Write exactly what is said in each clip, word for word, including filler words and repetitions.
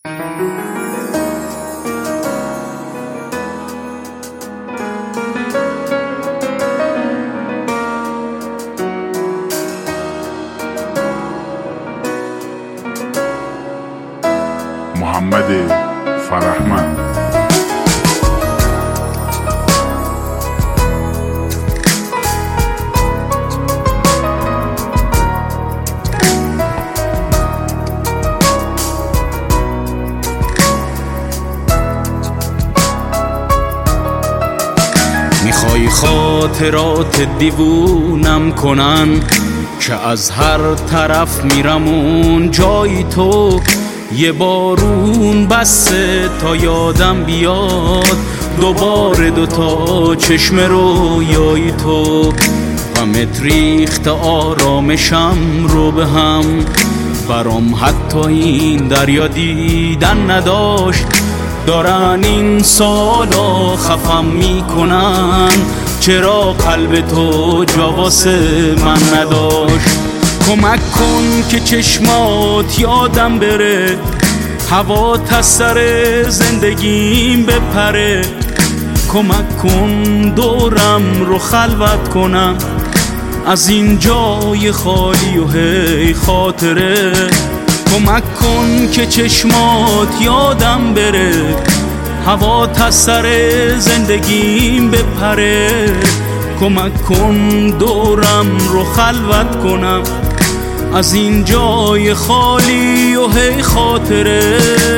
محمد فرهمند. میخوای خاطرات دیوونم کنن که از هر طرف میرمون جای تو، یه بارون بسه تا یادم بیاد دوباره دوتا چشم رویای تو. غمت ریخت آرامشم رو به هم، برام حتی این دریا دیدن نداشت. دارن این سالا خفم میکنن، چرا قلب تو جا واسه من نداشت. کمک کن که چشمات یادم بره، هوا از سر زندگیم بپره. کمک کن دورم رو خلوت کنم از این جای خالی و هی خاطره. کمک کن که چشمات یادم بره، هوا از سر زندگیم بپره. کمک کن دورم رو خلوت کنم از این جای خالی و هی خاطره.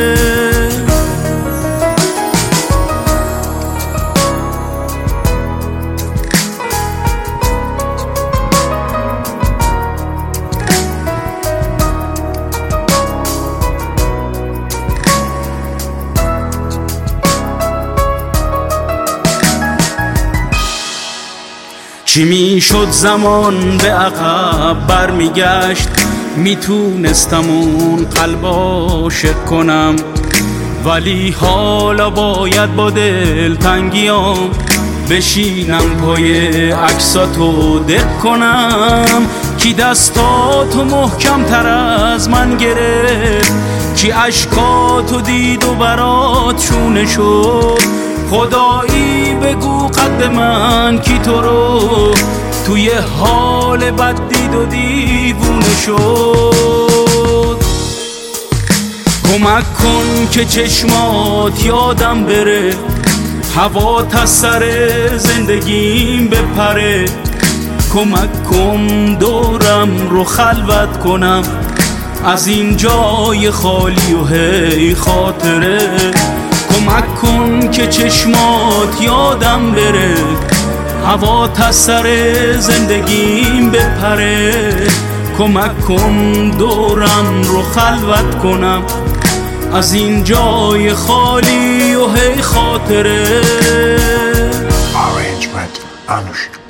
چی میشد زمان به عقب برمیگشت، میتونستم اون قلب عاشق کنم، ولی حالا باید با دلتنگیام بشینم پای عکساتو دق کنم. کی دستاتو محکم تر از من گرفت، کی عشقاتو دید و برات شونه شد. خدایی بگو قد من کی تو رو توی حال بد دید و دیوونه شد. کمک کن که چشمات یادم بره، هوا از سر زندگیم بپره. کمک کن دورم رو خلوت کنم از این جای خالی و هی خاطره. کمک کن که چشمات یادم بره، هوا از سر زندگیم بپره. کمک کن دورم رو خلوت کنم از این جای خالی و هی خاطره. Arrangement Anush.